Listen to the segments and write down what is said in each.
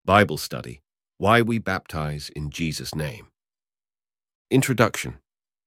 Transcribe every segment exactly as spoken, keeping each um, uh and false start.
Bible Study, Why We Baptize in Jesus' Name. Introduction.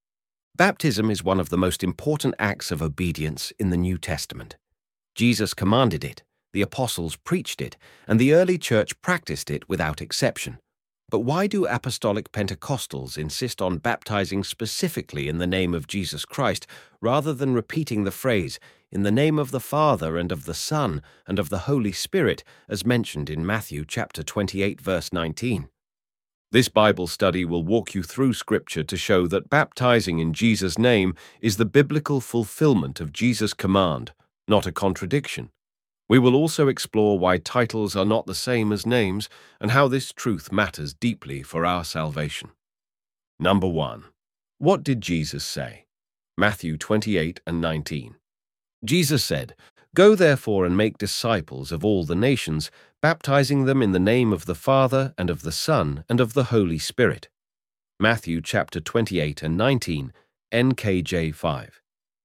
Baptism is one of the most important acts of obedience in the New Testament. Jesus commanded it, the apostles preached it, and the early church practiced it without exception. But why do apostolic Pentecostals insist on baptizing specifically in the name of Jesus Christ, rather than repeating the phrase, "In the name of the Father and of the Son and of the Holy Spirit," as mentioned in Matthew chapter twenty-eight, verse nineteen? This Bible study will walk you through Scripture to show that baptizing in Jesus' name is the biblical fulfillment of Jesus' command, not a contradiction. We will also explore why titles are not the same as names and how this truth matters deeply for our salvation. Number one. What did Jesus say? Matthew twenty-eight and nineteen. Jesus said, "Go therefore and make disciples of all the nations, baptizing them in the name of the Father and of the Son and of the Holy Spirit." Matthew chapter twenty-eight and nineteen, N K J five.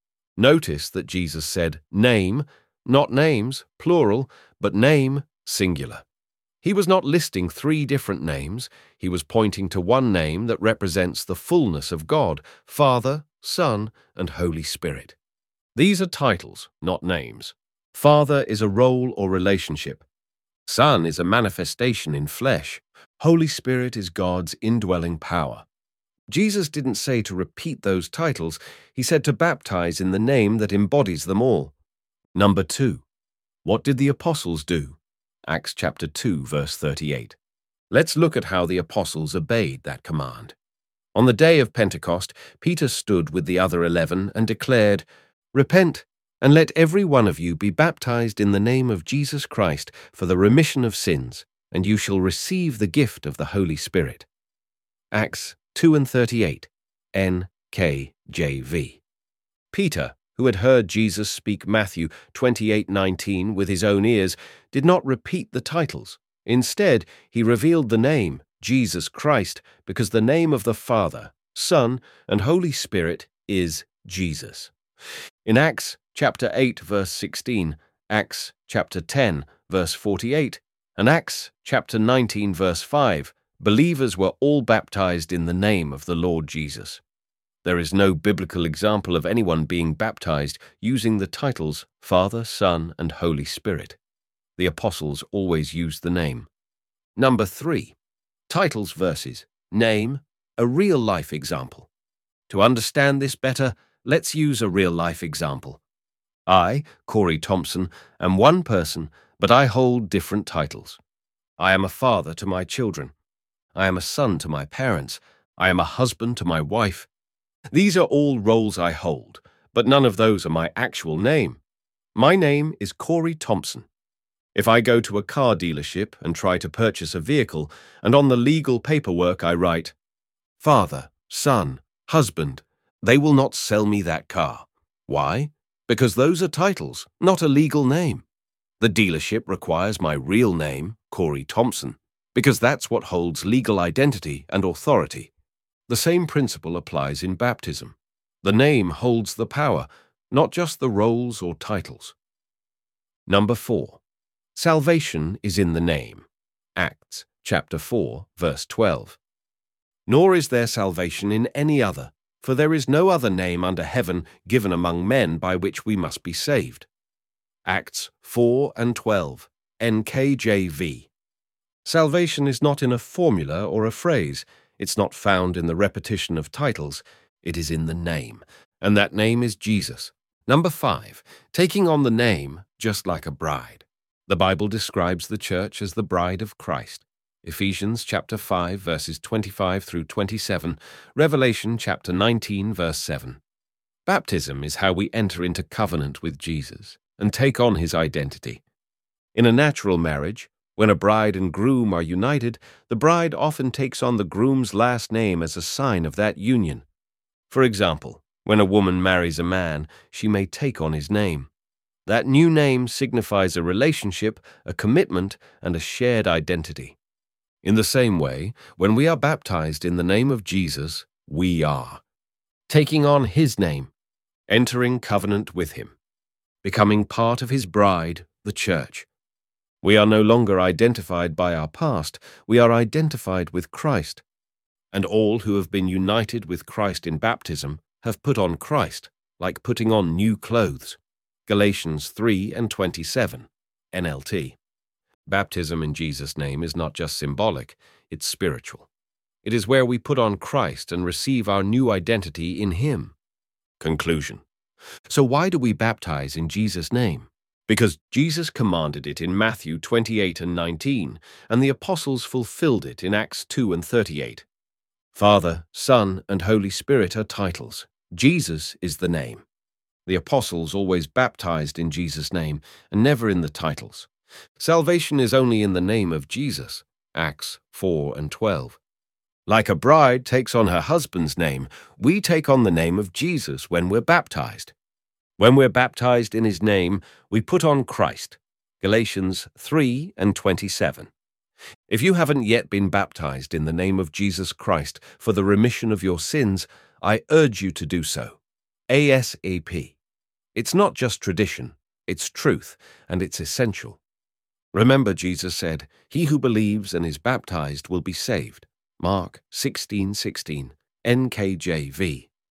Notice that Jesus said name, not names, plural, but name, singular. He was not listing three different names. He was pointing to one name that represents the fullness of God, Father, Son, and Holy Spirit. These are titles, not names. Father is a role or relationship. Son is a manifestation in flesh. Holy Spirit is God's indwelling power. Jesus didn't say to repeat those titles. He said to baptize in the name that embodies them all. Number two. What did the apostles do? Acts chapter two, verse thirty-eight. Let's look at how the apostles obeyed that command. On the day of Pentecost, Peter stood with the other eleven and declared, "Repent, and let every one of you be baptized in the name of Jesus Christ for the remission of sins, and you shall receive the gift of the Holy Spirit." Acts two and thirty-eight, N K J V. Peter, who had heard Jesus speak Matthew twenty-eight nineteen with his own ears, did not repeat the titles. Instead, he revealed the name, Jesus Christ, because the name of the Father, Son, and Holy Spirit is Jesus. In Acts chapter eight, verse sixteen, Acts chapter ten, verse forty-eight, and Acts chapter nineteen, verse five, believers were all baptized in the name of the Lord Jesus. There is no biblical example of anyone being baptized using the titles Father, Son, and Holy Spirit. The apostles always used the name. Number three. Titles versus name, a real-life example. To understand this better, let's use a real-life example. I, Corey Thompson, am one person, but I hold different titles. I am a father to my children. I am a son to my parents. I am a husband to my wife. These are all roles I hold, but none of those are my actual name. My name is Corey Thompson. If I go to a car dealership and try to purchase a vehicle, and on the legal paperwork I write, "Father, Son, Husband," they will not sell me that car. Why? Because those are titles, not a legal name. The dealership requires my real name, Corey Thompson, because that's what holds legal identity and authority. The same principle applies in baptism. The name holds the power, not just the roles or titles. Number four. Salvation is in the name. Acts chapter four, verse twelve. Nor is there salvation in any other, for there is no other name under heaven given among men by which we must be saved. Acts four and twelve, N K J V. Salvation is not in a formula or a phrase. It's not found in the repetition of titles. It is in the name, and that name is Jesus. Number five, taking on the name just like a bride. The Bible describes the church as the bride of Christ. Ephesians chapter five, verses twenty-five through twenty-seven, Revelation chapter nineteen, verse seven. Baptism is how we enter into covenant with Jesus and take on his identity. In a natural marriage, when a bride and groom are united, the bride often takes on the groom's last name as a sign of that union. For example, when a woman marries a man, she may take on his name. That new name signifies a relationship, a commitment, and a shared identity. In the same way, when we are baptized in the name of Jesus, we are taking on his name, entering covenant with him, becoming part of his bride, the church. We are no longer identified by our past, we are identified with Christ. And all who have been united with Christ in baptism have put on Christ, like putting on new clothes. Galatians three and twenty-seven, N L T. Baptism in Jesus' name is not just symbolic, it's spiritual. It is where we put on Christ and receive our new identity in Him. Conclusion. So why do we baptize in Jesus' name? Because Jesus commanded it in Matthew twenty-eight and nineteen, and the apostles fulfilled it in Acts two and thirty-eight. Father, Son, and Holy Spirit are titles. Jesus is the name. The apostles always baptized in Jesus' name, and never in the titles. Salvation is only in the name of Jesus. Acts four and twelve. Like a bride takes on her husband's name, we take on the name of Jesus when we're baptized. When we're baptized in His name, we put on Christ. Galatians three and twenty-seven. If you haven't yet been baptized in the name of Jesus Christ for the remission of your sins, I urge you to do so. ASAP. It's not just tradition, it's truth, and it's essential. Remember, Jesus said, "He who believes and is baptized will be saved." Mark sixteen sixteen, N K J V.